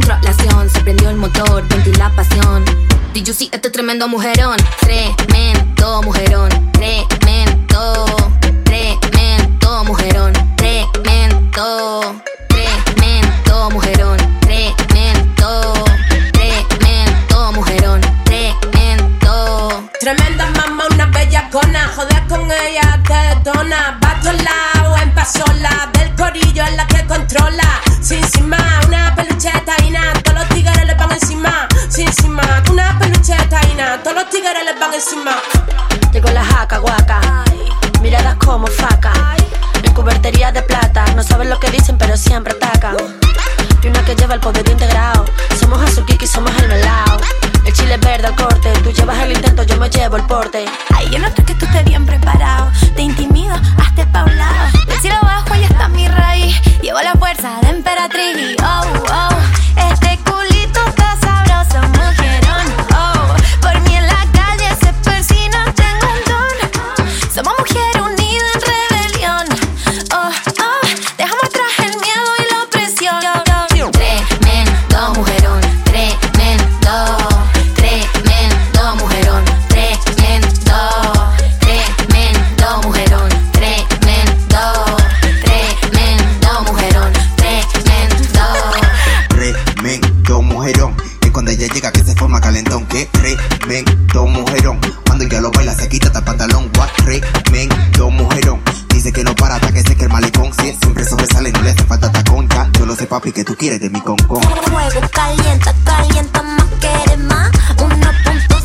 relación, se prendió el motor, ventila pasión. Did you see este tremendo mujerón? Tremendo mujerón, tremendo, tremendo mujerón, tremendo, tremendo mujerón, tremendo, tremendo mujerón, tremendo. Tremenda mamá, una bellacona, joder con ella te detona. Va a todos lados, en pasola, del corillo es la que controla. Sin más, una pelucheta y nada, todos los tigres le van encima. Sin más, una pelucheta y nada, todos los tigres le van encima. Llegó la jaca guaca, miradas como faca, en cubertería de plata, no saben lo que dicen pero siempre atacan. De una que lleva el poder integrado, somos azuquique y somos el melao. El chile es verde al corte, tú llevas el intento, yo me llevo el porte. Ay, yo noto que tú estés bien preparado, te intimido, hazte pa' un lado. Del cielo abajo ahí está mi raíz, llevo la fuerza de emperatriz. Y este culito está sabroso, mujerón. Por mí en la calle se persina, tengo un don. Somos mujeres unidas en rebelión. Dejamos atrás el miedo y la opresión. Tremendo mujerón, tremendo, tremendo mujerón, tremendo, tremendo mujerón, tremendo, tremendo mujerón, tremendo. Tremendo mujerón, es cuando ella llega que se forma calentón. Que tremendo mujerón, cuando ella lo baila se quita hasta el pantalón. What, tremendo mujerón, dice que no para hasta que seque el malecón. Si siempre sobresale, no le hace falta tacón. Ya, yo lo sé papi que tú quieres de mi concón. Fuego calienta, calienta más, quieres más. 1.0